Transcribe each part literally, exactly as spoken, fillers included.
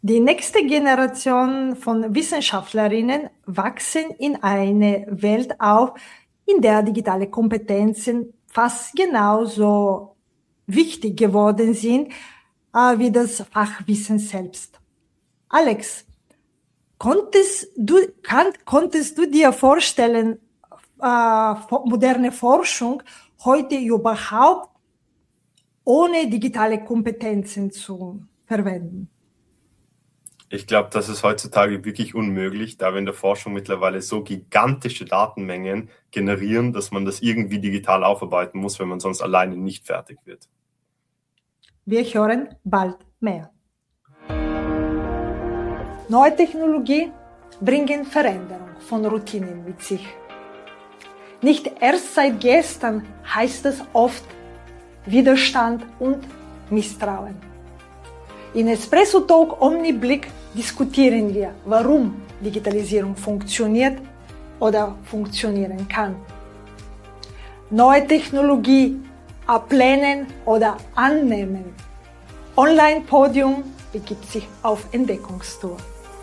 Die nächste Generation von Wissenschaftlerinnen wachsen in eine Welt auf, in der digitale Kompetenzen fast genauso wichtig geworden sind äh, wie das Fachwissen selbst. Alex, konntest du, kann, konntest du dir vorstellen, äh, moderne Forschung heute überhaupt ohne digitale Kompetenzen zu verwenden? Ich glaube, das ist heutzutage wirklich unmöglich, da wir in der Forschung mittlerweile so gigantische Datenmengen generieren, dass man das irgendwie digital aufarbeiten muss, wenn man sonst alleine nicht fertig wird. Wir hören bald mehr. Neue Technologie bringen Veränderung von Routinen mit sich. Nicht erst seit gestern heißt es oft Widerstand und Misstrauen. In Espresso Talk Omniblick diskutieren wir, warum Digitalisierung funktioniert oder funktionieren kann. Neue Technologie ablehnen oder annehmen. Online-Podium begibt sich auf Entdeckungstour.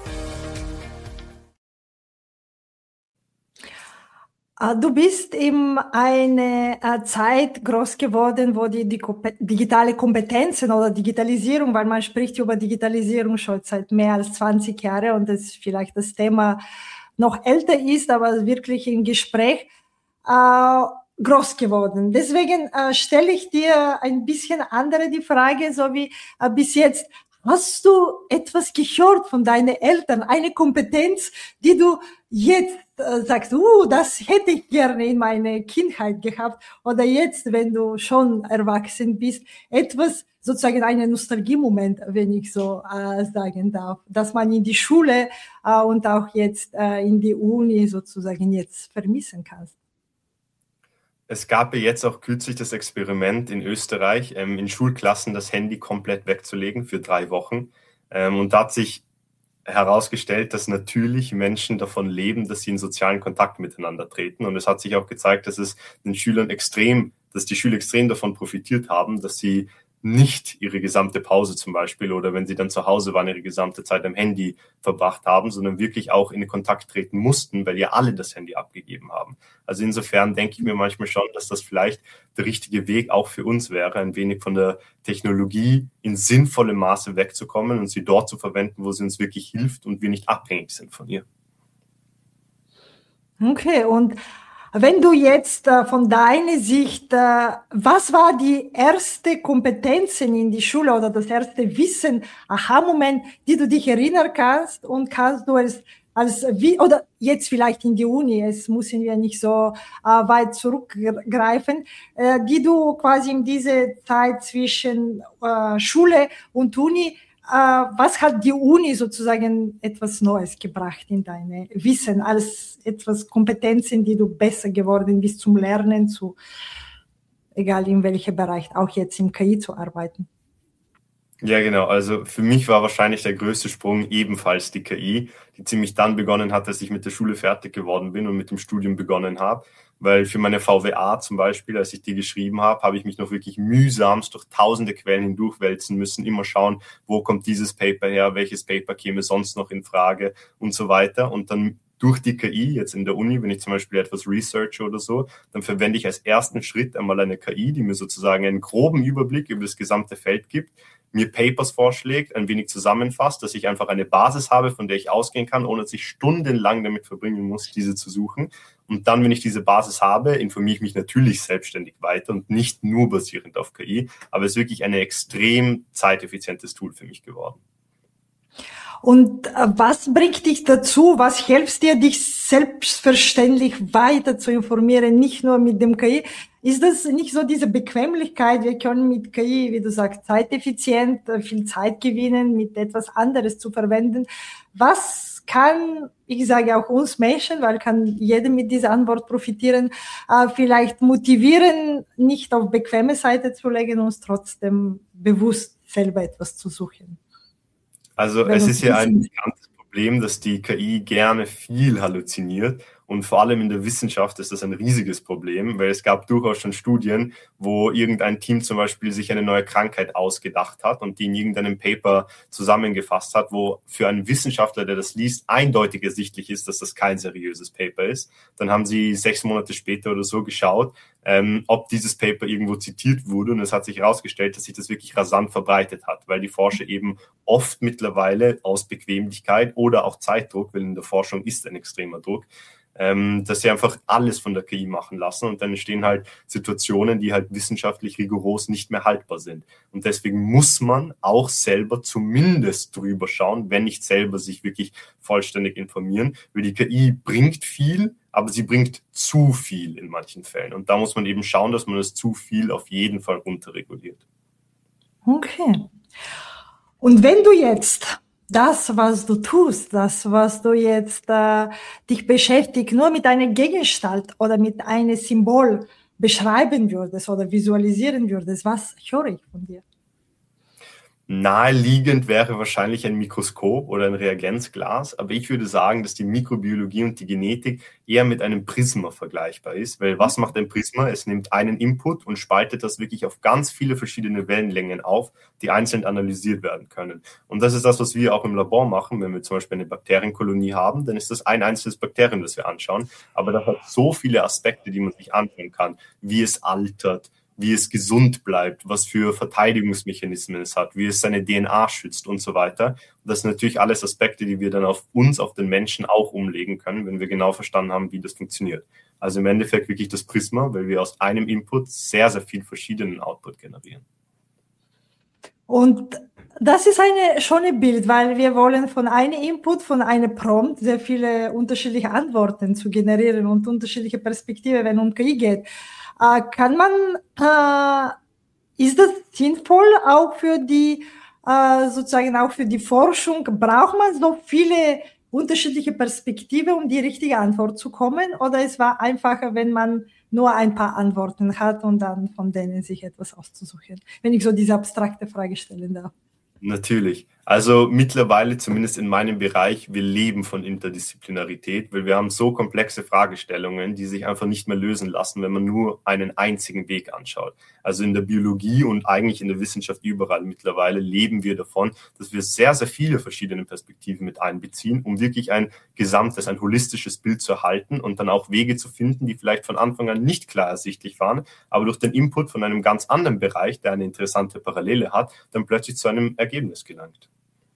Du bist in einer Zeit groß geworden, wo die, die digitale Kompetenzen oder Digitalisierung, weil man spricht über Digitalisierung schon seit mehr als zwanzig Jahren und das vielleicht das Thema noch älter ist, aber wirklich im Gespräch äh, groß geworden. Deswegen äh, stelle ich dir ein bisschen andere die Frage, so wie äh, bis jetzt. Hast du etwas gehört von deinen Eltern, eine Kompetenz, die du jetzt äh, sagst, uh, das hätte ich gerne in meiner Kindheit gehabt oder jetzt, wenn du schon erwachsen bist, etwas, sozusagen einen Nostalgiemoment, wenn ich so äh, sagen darf, dass man in die Schule äh, und auch jetzt äh, in die Uni sozusagen jetzt vermissen kann? Es gab ja jetzt auch kürzlich das Experiment in Österreich, ähm, in Schulklassen das Handy komplett wegzulegen für drei Wochen. Ähm, und da hat sich herausgestellt, dass natürlich Menschen davon leben, dass sie in sozialen Kontakt miteinander treten. Und es hat sich auch gezeigt, dass es den Schülern extrem, dass die Schüler extrem davon profitiert haben, dass sie nicht ihre gesamte Pause zum Beispiel oder wenn sie dann zu Hause waren, ihre gesamte Zeit am Handy verbracht haben, sondern wirklich auch in Kontakt treten mussten, weil ja alle das Handy abgegeben haben. Also insofern denke ich mir manchmal schon, dass das vielleicht der richtige Weg auch für uns wäre, ein wenig von der Technologie in sinnvollem Maße wegzukommen und sie dort zu verwenden, wo sie uns wirklich hilft und wir nicht abhängig sind von ihr. Okay, und wenn du jetzt äh, von deiner Sicht, äh, was war die erste Kompetenzen in die Schule oder das erste Wissen, Aha-Moment, die du dich erinnern kannst und kannst du es als wie oder jetzt vielleicht in die Uni, es müssen wir nicht so äh, weit zurückgreifen, äh, die du quasi in diese Zeit zwischen äh, Schule und Uni, äh, was hat die Uni sozusagen etwas Neues gebracht in deine Wissen, als etwas Kompetenzen, die du besser geworden bist zum Lernen, zu egal in welchem Bereich, auch jetzt im K I zu arbeiten? Ja, genau. Also für mich war wahrscheinlich der größte Sprung ebenfalls die K I, die ziemlich dann begonnen hat, als ich mit der Schule fertig geworden bin und mit dem Studium begonnen habe. Weil für meine V W A zum Beispiel, als ich die geschrieben habe, habe ich mich noch wirklich mühsamst durch tausende Quellen hindurchwälzen müssen, immer schauen, wo kommt dieses Paper her, welches Paper käme sonst noch in Frage und so weiter. Und dann durch die K I, jetzt in der Uni, wenn ich zum Beispiel etwas researche oder so, dann verwende ich als ersten Schritt einmal eine K I, die mir sozusagen einen groben Überblick über das gesamte Feld gibt, mir Papers vorschlägt, ein wenig zusammenfasst, dass ich einfach eine Basis habe, von der ich ausgehen kann, ohne dass ich stundenlang damit verbringen muss, diese zu suchen. Und dann, wenn ich diese Basis habe, informiere ich mich natürlich selbstständig weiter und nicht nur basierend auf K I, aber es ist wirklich ein extrem zeiteffizientes Tool für mich geworden. Und äh, was bringt dich dazu, was hilft dir, dich selbstverständlich weiter zu informieren, nicht nur mit dem K I? Ist das nicht so diese Bequemlichkeit, wir können mit K I, wie du sagst, zeiteffizient, viel Zeit gewinnen, mit etwas anderes zu verwenden? Was kann, ich sage auch uns Menschen, weil kann jeder mit dieser Antwort profitieren, äh, vielleicht motivieren, nicht auf bequeme Seite zu legen, uns trotzdem bewusst selber etwas zu suchen? Also es ist ja ein bekanntes Problem, dass die K I gerne viel halluziniert Und vor allem in der Wissenschaft ist das ein riesiges Problem, weil es gab durchaus schon Studien, wo irgendein Team zum Beispiel sich eine neue Krankheit ausgedacht hat und die in irgendeinem Paper zusammengefasst hat, wo für einen Wissenschaftler, der das liest, eindeutig ersichtlich ist, dass das kein seriöses Paper ist. Dann haben sie sechs Monate später oder so geschaut, ähm, ob dieses Paper irgendwo zitiert wurde, und es hat sich herausgestellt, dass sich das wirklich rasant verbreitet hat, weil die Forscher eben oft mittlerweile aus Bequemlichkeit oder auch Zeitdruck, weil in der Forschung ist ein extremer Druck, ähm, dass sie einfach alles von der K I machen lassen, und dann entstehen halt Situationen, die halt wissenschaftlich rigoros nicht mehr haltbar sind. Und deswegen muss man auch selber zumindest drüber schauen, wenn nicht selber sich wirklich vollständig informieren, weil die K I bringt viel, aber sie bringt zu viel in manchen Fällen. Und da muss man eben schauen, dass man das zu viel auf jeden Fall runterreguliert. Okay. Und wenn du jetzt das, was du tust, das, was du jetzt äh, dich beschäftigt, nur mit einer Gegenstand oder mit einem Symbol beschreiben würdest oder visualisieren würdest, was höre ich von dir? Naheliegend wäre wahrscheinlich ein Mikroskop oder ein Reagenzglas, aber ich würde sagen, dass die Mikrobiologie und die Genetik eher mit einem Prisma vergleichbar ist, weil was macht ein Prisma? Es nimmt einen Input und spaltet das wirklich auf ganz viele verschiedene Wellenlängen auf, die einzeln analysiert werden können. Und das ist das, was wir auch im Labor machen. Wenn wir zum Beispiel eine Bakterienkolonie haben, dann ist das ein einzelnes Bakterium, das wir anschauen, aber das hat so viele Aspekte, die man sich anschauen kann, wie es altert, wie es gesund bleibt, was für Verteidigungsmechanismen es hat, wie es seine D N A schützt und so weiter. Und das sind natürlich alles Aspekte, die wir dann auf uns, auf den Menschen auch umlegen können, wenn wir genau verstanden haben, wie das funktioniert. Also im Endeffekt wirklich das Prisma, weil wir aus einem Input sehr, sehr viel verschiedenen Output generieren. Und das ist eine schöne Bild, weil wir wollen von einem Input, von einem Prompt sehr viele unterschiedliche Antworten zu generieren und unterschiedliche Perspektiven, wenn es um K I geht. Äh, kann man, äh, ist das sinnvoll auch für die, äh, sozusagen auch für die Forschung? Braucht man so viele unterschiedliche Perspektiven, um die richtige Antwort zu kommen? Oder es war einfacher, wenn man nur ein paar Antworten hat und dann von denen sich etwas auszusuchen? Wenn ich so diese abstrakte Frage stellen darf. Natürlich. Also mittlerweile, zumindest in meinem Bereich, wir leben von Interdisziplinarität, weil wir haben so komplexe Fragestellungen, die sich einfach nicht mehr lösen lassen, wenn man nur einen einzigen Weg anschaut. Also in der Biologie und eigentlich in der Wissenschaft überall mittlerweile leben wir davon, dass wir sehr, sehr viele verschiedene Perspektiven mit einbeziehen, um wirklich ein gesamtes, ein holistisches Bild zu erhalten und dann auch Wege zu finden, die vielleicht von Anfang an nicht klar ersichtlich waren, aber durch den Input von einem ganz anderen Bereich, der eine interessante Parallele hat, dann plötzlich zu einem Ergebnis gelangt.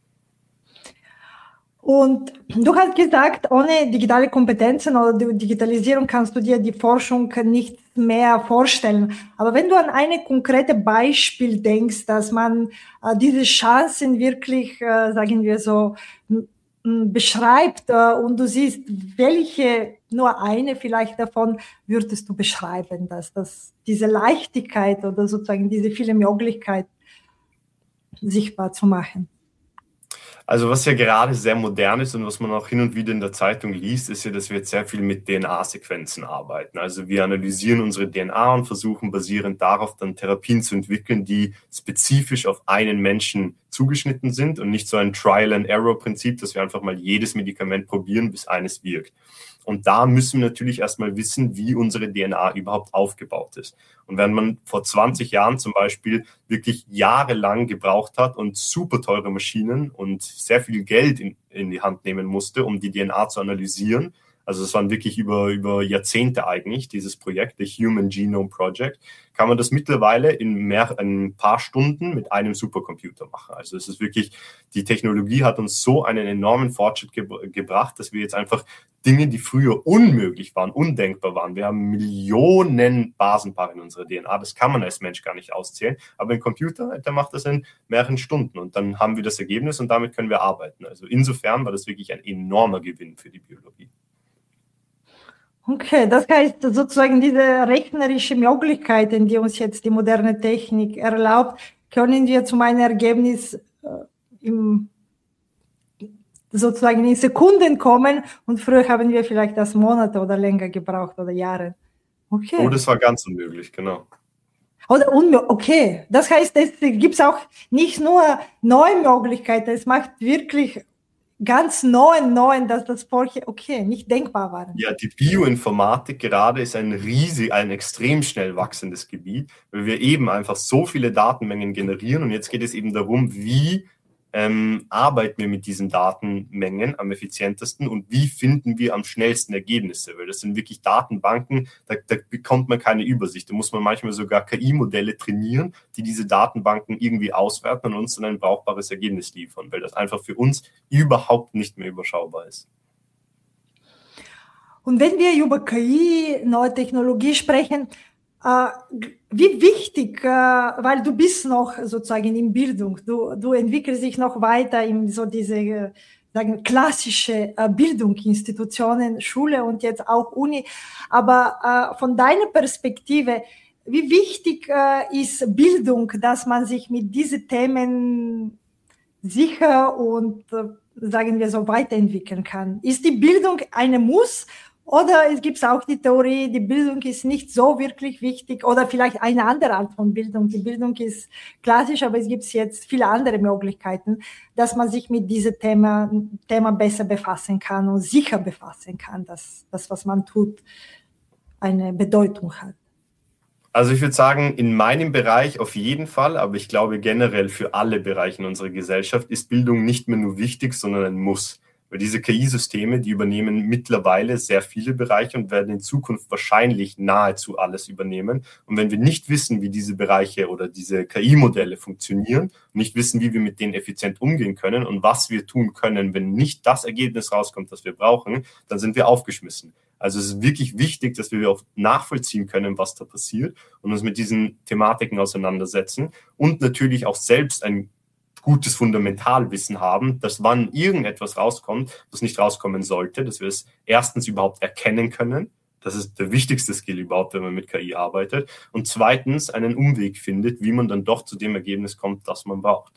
Und du hast gesagt, ohne digitale Kompetenzen oder die Digitalisierung kannst du dir die Forschung nicht mehr vorstellen. Aber wenn du an ein konkretes Beispiel denkst, dass man äh, diese Chancen wirklich, äh, sagen wir so, beschreibt äh, und du siehst, welche, nur eine vielleicht davon würdest du beschreiben, dass, dass diese Leichtigkeit oder sozusagen diese viele Möglichkeiten sichtbar zu machen. Also was ja gerade sehr modern ist und was man auch hin und wieder in der Zeitung liest, ist ja, dass wir jetzt sehr viel mit D N A-Sequenzen arbeiten. Also wir analysieren unsere D N A und versuchen basierend darauf dann Therapien zu entwickeln, die spezifisch auf einen Menschen zugeschnitten sind und nicht so ein Trial-and-Error-Prinzip, dass wir einfach mal jedes Medikament probieren, bis eines wirkt. Und da müssen wir natürlich erstmal wissen, wie unsere D N A überhaupt aufgebaut ist. Und wenn man vor zwanzig Jahren zum Beispiel wirklich jahrelang gebraucht hat und super teure Maschinen und sehr viel Geld in, in die Hand nehmen musste, um die D N A zu analysieren, also es waren wirklich über, über Jahrzehnte eigentlich, dieses Projekt, the Human Genome Project, kann man das mittlerweile in, mehr, in ein paar Stunden mit einem Supercomputer machen. Also es ist wirklich, die Technologie hat uns so einen enormen Fortschritt ge- gebracht, dass wir jetzt einfach Dinge, die früher unmöglich waren, undenkbar waren. Wir haben Millionen Basenpaare in unserer D N A, das kann man als Mensch gar nicht auszählen, aber ein Computer, der macht das in mehreren Stunden und dann haben wir das Ergebnis und damit können wir arbeiten. Also insofern war das wirklich ein enormer Gewinn für die Biologie. Okay, das heißt sozusagen diese rechnerische Möglichkeiten, die uns jetzt die moderne Technik erlaubt, können wir zu einem Ergebnis äh, im, sozusagen in Sekunden kommen und früher haben wir vielleicht das Monate oder länger gebraucht oder Jahre. Okay. Oh, das war ganz unmöglich, genau. Oder unmöglich, okay. Das heißt, es gibt auch nicht nur neue Möglichkeiten, es macht wirklich ganz neuen, neuen, dass das vorher, okay, nicht denkbar war. Ja, die Bioinformatik gerade ist ein riesig, ein extrem schnell wachsendes Gebiet, weil wir eben einfach so viele Datenmengen generieren und jetzt geht es eben darum, wie ähm, arbeiten wir mit diesen Datenmengen am effizientesten und wie finden wir am schnellsten Ergebnisse, weil das sind wirklich Datenbanken, da, da bekommt man keine Übersicht, da muss man manchmal sogar K I-Modelle trainieren, die diese Datenbanken irgendwie auswerten und uns dann ein brauchbares Ergebnis liefern, weil das einfach für uns überhaupt nicht mehr überschaubar ist. Und wenn wir über K I, neue Technologie sprechen, äh, wie wichtig, äh, weil du bist noch sozusagen in Bildung, du, du entwickelst dich noch weiter in so diese äh, sagen, klassische äh, Bildungsinstitutionen, Schule und jetzt auch Uni, aber äh, von deiner Perspektive, wie wichtig äh, ist Bildung, dass man sich mit diesen Themen sicher und, äh, sagen wir so, weiterentwickeln kann? Ist die Bildung eine Muss? Oder es gibt auch die Theorie, die Bildung ist nicht so wirklich wichtig oder vielleicht eine andere Art von Bildung. Die Bildung ist klassisch, aber es gibt jetzt viele andere Möglichkeiten, dass man sich mit diesem Thema, Thema besser befassen kann und sicher befassen kann, dass das, was man tut, eine Bedeutung hat. Also ich würde sagen, in meinem Bereich auf jeden Fall, aber ich glaube generell für alle Bereiche in unserer Gesellschaft ist Bildung nicht mehr nur wichtig, sondern ein Muss. Weil diese K I-Systeme, die übernehmen mittlerweile sehr viele Bereiche und werden in Zukunft wahrscheinlich nahezu alles übernehmen. Und wenn wir nicht wissen, wie diese Bereiche oder diese K I-Modelle funktionieren, nicht wissen, wie wir mit denen effizient umgehen können und was wir tun können, wenn nicht das Ergebnis rauskommt, das wir brauchen, dann sind wir aufgeschmissen. Also es ist wirklich wichtig, dass wir auch nachvollziehen können, was da passiert und uns mit diesen Thematiken auseinandersetzen und natürlich auch selbst ein gutes Fundamentalwissen haben, dass wann irgendetwas rauskommt, das nicht rauskommen sollte, dass wir es erstens überhaupt erkennen können. Das ist der wichtigste Skill überhaupt, wenn man mit K I arbeitet. Und zweitens einen Umweg findet, wie man dann doch zu dem Ergebnis kommt, das man braucht.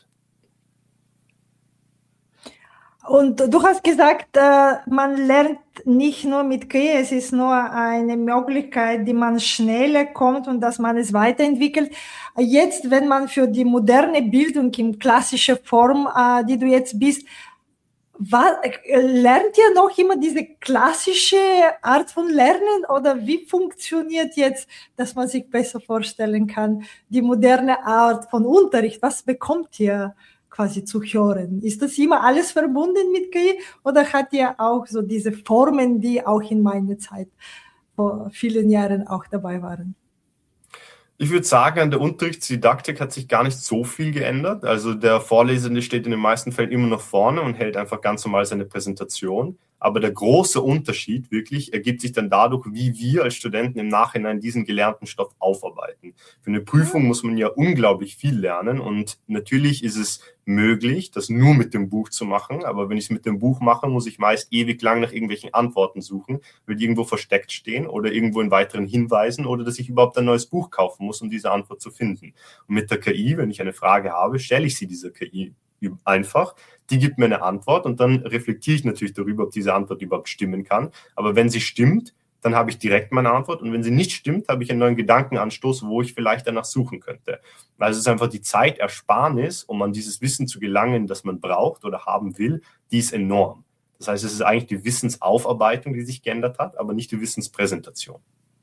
Und du hast gesagt, man lernt nicht nur mit K I, es ist nur eine Möglichkeit, die man schneller kommt und dass man es weiterentwickelt. Jetzt, wenn man für die moderne Bildung in klassischer Form, die du jetzt bist, was, lernt ihr noch immer diese klassische Art von Lernen oder wie funktioniert jetzt, dass man sich besser vorstellen kann, die moderne Art von Unterricht? Was bekommt ihr quasi zu hören? Ist das immer alles verbunden mit K I oder hat ihr auch so diese Formen, die auch in meiner Zeit vor vielen Jahren auch dabei waren? Ich würde sagen, an der Unterrichtsdidaktik hat sich gar nicht so viel geändert. Also der Vorlesende steht in den meisten Fällen immer noch vorne und hält einfach ganz normal seine Präsentation. Aber der große Unterschied wirklich ergibt sich dann dadurch, wie wir als Studenten im Nachhinein diesen gelernten Stoff aufarbeiten. Für eine Prüfung muss man ja unglaublich viel lernen und natürlich ist es möglich, das nur mit dem Buch zu machen. Aber wenn ich es mit dem Buch mache, muss ich meist ewig lang nach irgendwelchen Antworten suchen, weil die irgendwo versteckt stehen oder irgendwo in weiteren Hinweisen oder dass ich überhaupt ein neues Buch kaufen muss, um diese Antwort zu finden. Und mit der K I, wenn ich eine Frage habe, stelle ich sie dieser K I einfach. Die gibt mir eine Antwort und dann reflektiere ich natürlich darüber, ob diese Antwort überhaupt stimmen kann. Aber wenn sie stimmt, dann habe ich direkt meine Antwort und wenn sie nicht stimmt, habe ich einen neuen Gedankenanstoß, wo ich vielleicht danach suchen könnte. Also es ist einfach die Zeitersparnis, um an dieses Wissen zu gelangen, das man braucht oder haben will, die ist enorm. Das heißt, es ist eigentlich die Wissensaufarbeitung, die sich geändert hat, aber nicht die Wissenspräsentation.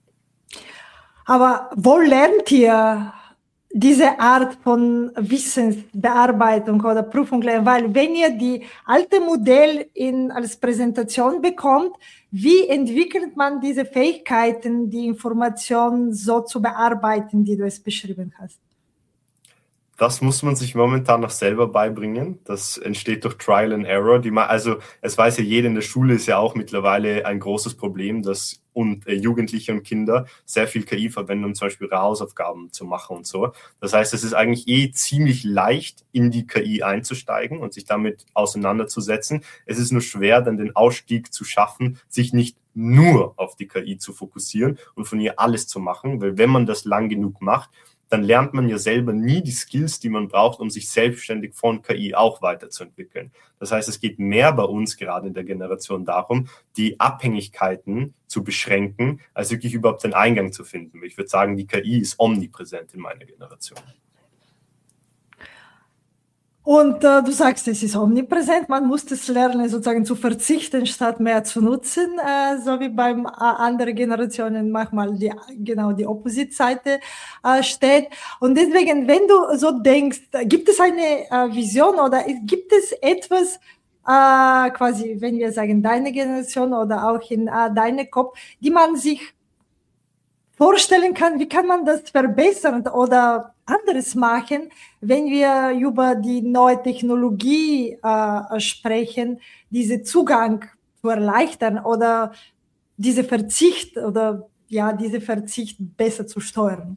Aber wo lernt ihr diese Art von Wissensbearbeitung oder Prüfung lernen? Weil wenn ihr die alte Modell in, als Präsentation bekommt, wie entwickelt man diese Fähigkeiten, die Information so zu bearbeiten, wie du es beschrieben hast? Das muss man sich momentan noch selber beibringen. Das entsteht durch Trial and Error. Die man, also es weiß ja jeder, in der Schule ist ja auch mittlerweile ein großes Problem, dass und äh, Jugendliche und Kinder sehr viel K I verwenden, um zum Beispiel ihre Hausaufgaben zu machen und so. Das heißt, es ist eigentlich eh ziemlich leicht, in die K I einzusteigen und sich damit auseinanderzusetzen. Es ist nur schwer, dann den Ausstieg zu schaffen, sich nicht nur auf die K I zu fokussieren und von ihr alles zu machen, weil wenn man das lang genug macht, dann lernt man ja selber nie die Skills, die man braucht, um sich selbstständig von K I auch weiterzuentwickeln. Das heißt, es geht mehr bei uns gerade in der Generation darum, die Abhängigkeiten zu beschränken, als wirklich überhaupt den Eingang zu finden. Ich würde sagen, die K I ist omnipräsent in meiner Generation. Und äh, du sagst, es ist omnipräsent, man muss es lernen, sozusagen zu verzichten, statt mehr zu nutzen, äh, so wie beim äh, anderen Generationen manchmal die, genau die Opposite-Seite äh, steht. Und deswegen, wenn du so denkst, gibt es eine äh, Vision oder gibt es etwas, äh, quasi, wenn wir sagen, deine Generation oder auch in äh, deinem Kopf, die man sich vorstellen kann, wie kann man das verbessern oder anderes machen, wenn wir über die neue Technologie äh, sprechen, diesen Zugang zu erleichtern oder diese Verzicht oder ja, diese Verzicht besser zu steuern?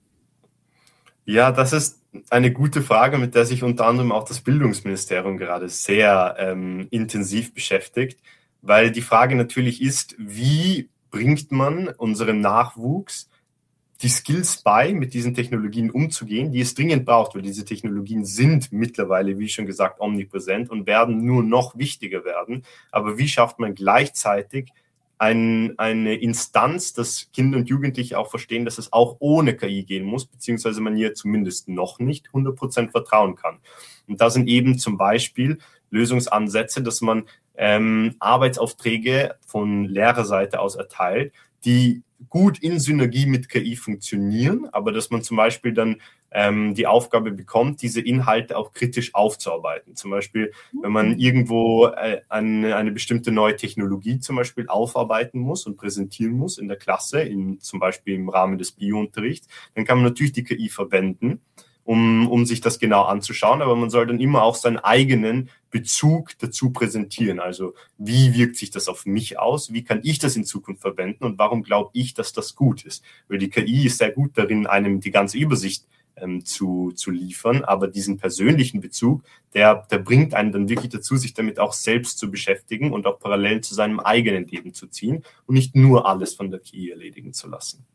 Ja, das ist eine gute Frage, mit der sich unter anderem auch das Bildungsministerium gerade sehr ähm, intensiv beschäftigt, weil die Frage natürlich ist, wie bringt man unserem Nachwuchs die Skills bei, mit diesen Technologien umzugehen, die es dringend braucht, weil diese Technologien sind mittlerweile, wie schon gesagt, omnipräsent und werden nur noch wichtiger werden. Aber wie schafft man gleichzeitig ein, eine Instanz, dass Kinder und Jugendliche auch verstehen, dass es auch ohne K I gehen muss, beziehungsweise man ihr zumindest noch nicht hundert Prozent vertrauen kann. Und da sind eben zum Beispiel Lösungsansätze, dass man ähm, Arbeitsaufträge von Lehrerseite aus erteilt, die gut in Synergie mit K I funktionieren, aber dass man zum Beispiel dann ähm, die Aufgabe bekommt, diese Inhalte auch kritisch aufzuarbeiten. Zum Beispiel, wenn man irgendwo äh, eine, eine bestimmte neue Technologie zum Beispiel aufarbeiten muss und präsentieren muss in der Klasse, in, zum Beispiel im Rahmen des Biounterrichts, dann kann man natürlich die K I verwenden, um, um sich das genau anzuschauen, aber man soll dann immer auch seinen eigenen Bezug dazu präsentieren. Also wie wirkt sich das auf mich aus? Wie kann ich das in Zukunft verwenden? Und warum glaube ich, dass das gut ist? Weil die K I ist sehr gut darin, einem die ganze Übersicht ähm, zu, zu liefern, aber diesen persönlichen Bezug, der, der bringt einen dann wirklich dazu, sich damit auch selbst zu beschäftigen und auch parallel zu seinem eigenen Leben zu ziehen und nicht nur alles von der K I erledigen zu lassen.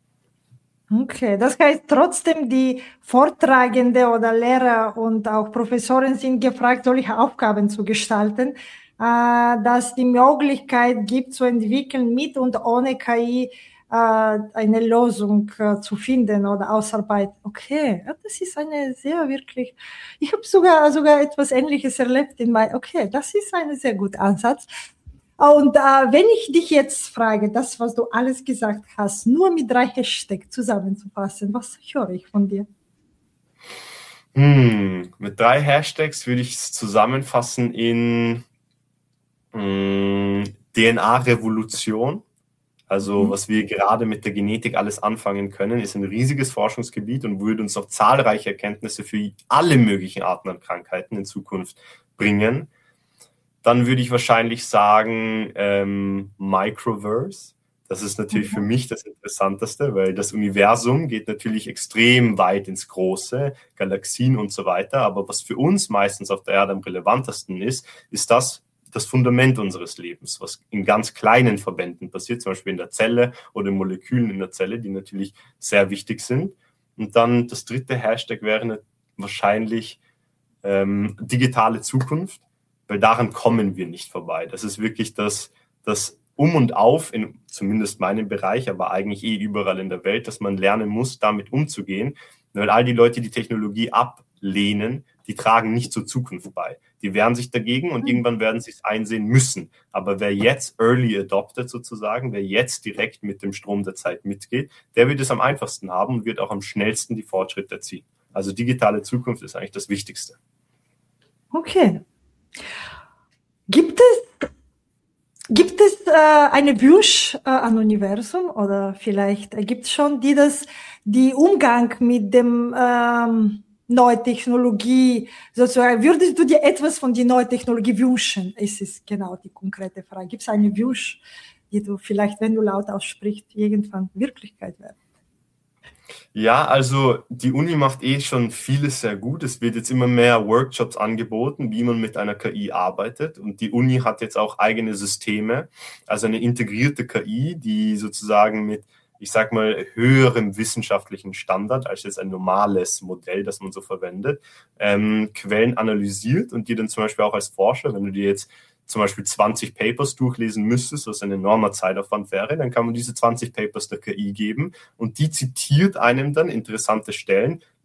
Okay, das heißt trotzdem, die Vortragende oder Lehrer und auch Professoren sind gefragt, solche Aufgaben zu gestalten, äh, dass die Möglichkeit gibt, zu entwickeln mit und ohne K I äh, eine Lösung äh, zu finden oder ausarbeiten. Okay, ja, das ist eine sehr wirklich, ich habe sogar, sogar etwas Ähnliches erlebt in meinem, okay, das ist ein sehr guter Ansatz. Und äh, wenn ich dich jetzt frage, das, was du alles gesagt hast, nur mit drei Hashtags zusammenzufassen, was höre ich von dir? Hm, mit drei Hashtags würde ich es zusammenfassen in hm, D N A-Revolution. Also mhm. was wir gerade mit der Genetik alles anfangen können, ist ein riesiges Forschungsgebiet und würde uns noch zahlreiche Erkenntnisse für alle möglichen Arten an Krankheiten in Zukunft bringen. Dann würde ich wahrscheinlich sagen ähm, Microverse. Das ist natürlich für mich das Interessanteste, weil das Universum geht natürlich extrem weit ins Große, Galaxien und so weiter. Aber was für uns meistens auf der Erde am relevantesten ist, ist das das Fundament unseres Lebens, was in ganz kleinen Verbänden passiert, zum Beispiel in der Zelle oder in Molekülen in der Zelle, die natürlich sehr wichtig sind. Und dann das dritte Hashtag wäre wahrscheinlich ähm, digitale Zukunft, weil daran kommen wir nicht vorbei. Das ist wirklich das, das Um und Auf, in zumindest meinem Bereich, aber eigentlich eh überall in der Welt, dass man lernen muss, damit umzugehen, weil all die Leute, die Technologie ablehnen, die tragen nicht zur Zukunft bei. Die wehren sich dagegen und irgendwann werden sie es einsehen müssen. Aber wer jetzt early adopted sozusagen, wer jetzt direkt mit dem Strom der Zeit mitgeht, der wird es am einfachsten haben und wird auch am schnellsten die Fortschritte erzielen. Also digitale Zukunft ist eigentlich das Wichtigste. Okay. Gibt es, gibt es äh, eine Wunsch äh, an Universum oder vielleicht äh, gibt es schon, die das, die Umgang mit dem ähm, neue Technologie, sozusagen, würdest du dir etwas von der neuen Technologie wünschen? Es ist genau die konkrete Frage. Gibt es einen Wunsch, die du vielleicht, wenn du laut aussprichst, irgendwann Wirklichkeit wird? Ja, also die Uni macht eh schon vieles sehr gut. Es wird jetzt immer mehr Workshops angeboten, wie man mit einer K I arbeitet. Und die Uni hat jetzt auch eigene Systeme, also eine integrierte K I, die sozusagen mit, ich sag mal, höherem wissenschaftlichen Standard als jetzt ein normales Modell, das man so verwendet, ähm, Quellen analysiert und dir dann zum Beispiel auch als Forscher, wenn du dir jetzt zum Beispiel zwanzig Papers durchlesen müsstest, was ein enormer Zeitaufwand wäre, dann kann man diese zwanzig Papers der K I geben und die zitiert einem dann interessante Stellen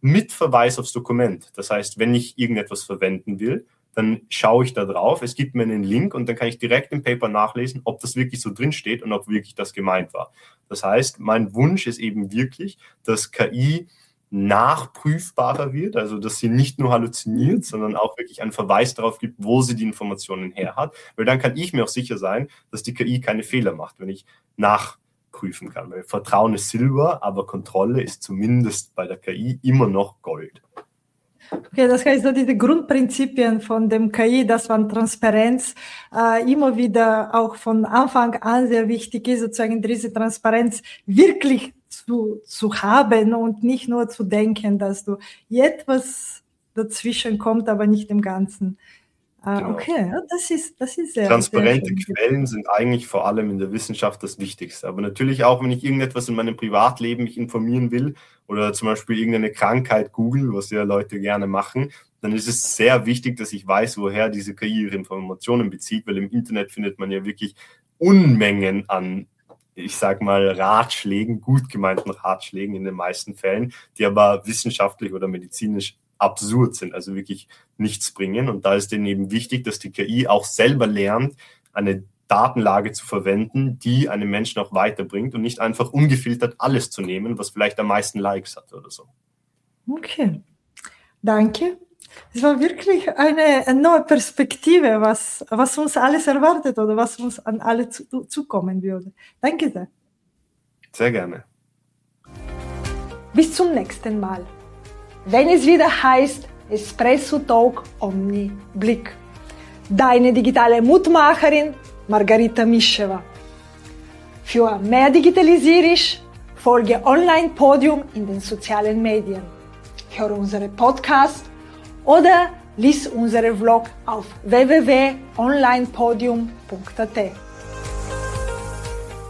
mit Verweis aufs Dokument. Das heißt, wenn ich irgendetwas verwenden will, dann schaue ich da drauf, es gibt mir einen Link und dann kann ich direkt im Paper nachlesen, ob das wirklich so drin steht und ob wirklich das gemeint war. Das heißt, mein Wunsch ist eben wirklich, dass K I nachprüfbarer wird, also dass sie nicht nur halluziniert, sondern auch wirklich einen Verweis darauf gibt, wo sie die Informationen her hat, weil dann kann ich mir auch sicher sein, dass die K I keine Fehler macht, wenn ich nachprüfen kann. Weil Vertrauen ist Silber, aber Kontrolle ist zumindest bei der K I immer noch Gold. Okay, das heißt, so diese Grundprinzipien von dem K I, das waren Transparenz, äh, immer wieder auch von Anfang an sehr wichtig ist, sozusagen diese Transparenz wirklich zu, zu haben und nicht nur zu denken, dass du etwas dazwischen kommt, aber nicht im Ganzen. Äh, Genau. Okay, ja, das ist, das ist sehr, Transparente sehr schön. Quellen sind eigentlich vor allem in der Wissenschaft das Wichtigste. Aber natürlich auch, wenn ich irgendetwas in meinem Privatleben mich informieren will oder zum Beispiel irgendeine Krankheit google, was ja Leute gerne machen, dann ist es sehr wichtig, dass ich weiß, woher diese K I ihre Informationen bezieht, weil im Internet findet man ja wirklich Unmengen an, ich sag mal, Ratschlägen, gut gemeinten Ratschlägen in den meisten Fällen, die aber wissenschaftlich oder medizinisch absurd sind, also wirklich nichts bringen. Und da ist denen eben wichtig, dass die K I auch selber lernt, eine Datenlage zu verwenden, die einen Menschen auch weiterbringt und nicht einfach ungefiltert alles zu nehmen, was vielleicht am meisten Likes hat oder so. Okay, danke. Es war wirklich eine neue Perspektive, was, was uns alles erwartet oder was uns an alle zu, zukommen würde. Danke sehr. Sehr gerne. Bis zum nächsten Mal. Wenn es wieder heißt Espresso Talk Omni Blick. Deine digitale Mutmacherin Margarita Mischewa. Für mehr Digitalisierisch folge Online Podium in den sozialen Medien. Hör unsere Podcast oder lies unsere Vlog auf w w w punkt online podium punkt a t.